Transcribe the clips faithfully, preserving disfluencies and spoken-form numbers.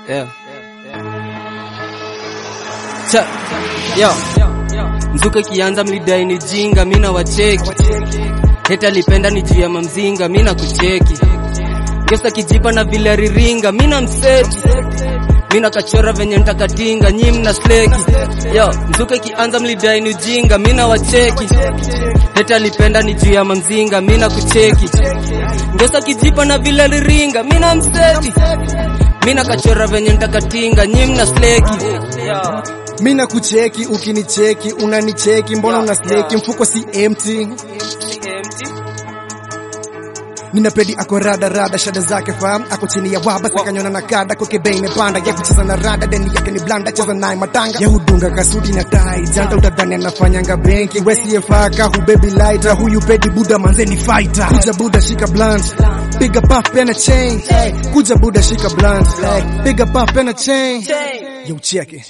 Yeah. Cha, yo. Mzuka kianza mlidai ni jinga, mina wacheki. Heta lipenda ni juu ya mamzinga, mina kucheki. Kesa kijipa na vile riringa, mina mseti. Mina kachora venye ntakatinga, nyi mna sleki. Yo, mzuka kianza mlidai ni jinga, mina wacheki. Heta lipenda ni juu ya mamzinga, mina kucheki. Kesa kijipa na vile riringa, mina mseti. Mina kachora venye ntakatinga, nyi mna sleki. Yo. Mina kucheki, ukinicheki, unanicheki, mbona una sleki, mfuko si empty. Nina pedi ako rada rada, shada zake fam, ako chini ya waba, sakanyona na kada, kwa kebe imepanda, ya kucheza na rada, deni yake ni blanda, cheza nae matanga. Ya hudunga kasudi na tai, janta utadhani anafanyanga benki, wesi ye faka, hu baby lighter, huyu pedi buda manzeni fighter. Kuja buda shika blunt, piga puff pena chain, kuja buda shika blunt, piga puff pena chain. Yo cheke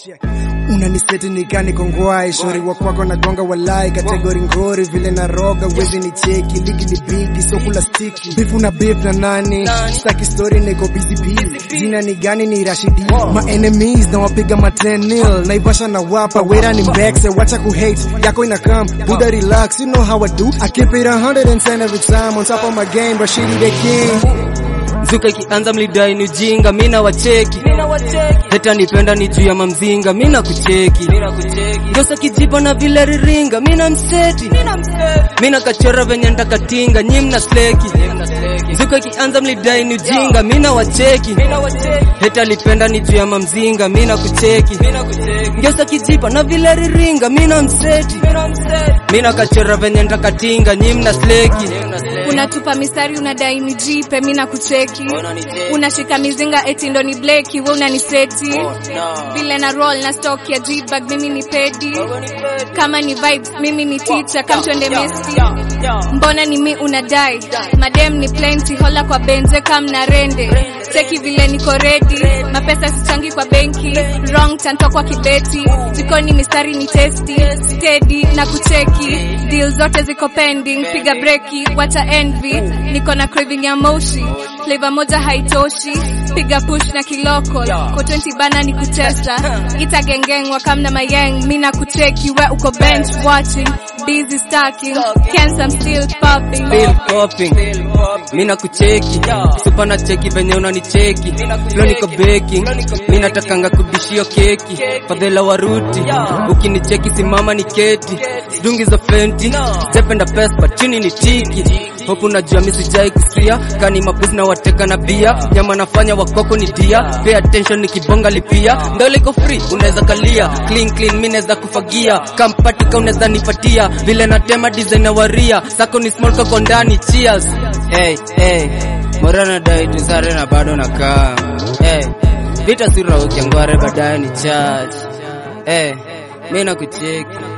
unaniseti nikani kongwai, shori wa kwako na gonga walai, kategori ngori vile na roga, wezi ni cheki, ligi ni bigi, so kula stiki, bifu na beef na nani, staki story niko busy busy, jina ni gani ni Rashidi, my enemies na wapiga ma ten nil, naivasha na wapa, wera ni mbekse, wacha ku hate, yako ina come, buda relax, you know how I do, I keep it one hundred ten every time, on top of my game, Rashidi the king. Mzuka kianza mlidai ni jinga, mina wacheki. Heta nipenda ni juu ya mamzinga, mina kucheki. Ngosa kijipa na vile riringa, mina mseti. Mina kachora venye ntakatinga, nyi mna sleki. Mzuka kianza mlidai ni jinga, mina wacheki. Heta lipenda ni juu ya mamzinga, mina kucheki. Ngosa kijipa na vile riringa, mina mseti. Mina kachora venye ntakatinga, nyi mna sleki. Unatupa mistari unadai ni jipe, mina kucheki. Unashika mizinga eti ndo ni bleki, we unaniseti. Vile na roll na stock ya G-bag, mimi ni pedi. Kama ni vibes, mimi ni teacher, kam tuende mesti. Mbona ni mi unadai, madem ni plenty, hola kwa benze kam na rende. Cheki vile niko ready, mapesa sichangi kwa benki, wrong tanto kwa kibeti. Jikoni mistari ni testi, steady na kucheki. Deal zote ziko pending, piga breki, wacha envy. Niko na craving ya moshi, flavor moja haitoshi. Piga push na kiloko, kwa twenty bana ni kutesta. Ita gengeng wakam na mayeng, mina kucheki. We uko bench watching, busy stacking, can't I'm still popping. Still popping, mina kucheki. Super na cheki venye unanicheki. Flow niko baking, mina takanga kudishio keki. Fadhela waruti, ukinicheki simama ni keti. Dungi za fenti, stependa pesa but chini ni tiki. Hopu najua misijai kusia, kani mabuzi na wateka na bia. Nyama nafanya wakoko ni dia, pay attention nikibonga lipia. Ndo liko free, uneza kalia, clean clean mineza kufagia. Kampatika uneza nipatia, vile na tema design waria. Sako ni small kako ndani, cheers. Hey, hey, morana dai tuzare na bado na kaa. Hey, vita sura ukiangware badai ni charge. Hey, mina kucheki.